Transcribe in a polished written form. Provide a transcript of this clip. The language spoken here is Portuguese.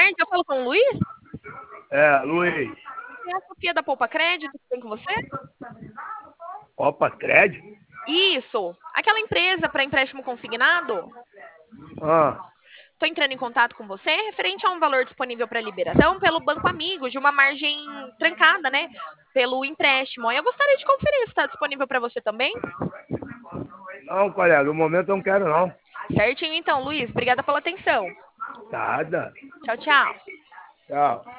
tarde, eu falo com o Luiz? Luiz. É a Sofia da Poupa Crédito, tudo bem com você? Opa, crédito? Isso, aquela empresa para empréstimo consignado. Ah, Estou entrando em contato com você referente a um valor disponível para liberação pelo Banco Amigo, de uma margem trancada, né? Pelo empréstimo. Eu gostaria de conferir se está disponível para você também. não, colega, no momento eu não quero não. Certinho então, Luiz. Obrigada pela atenção. Nada. Tchau, tchau. Tchau.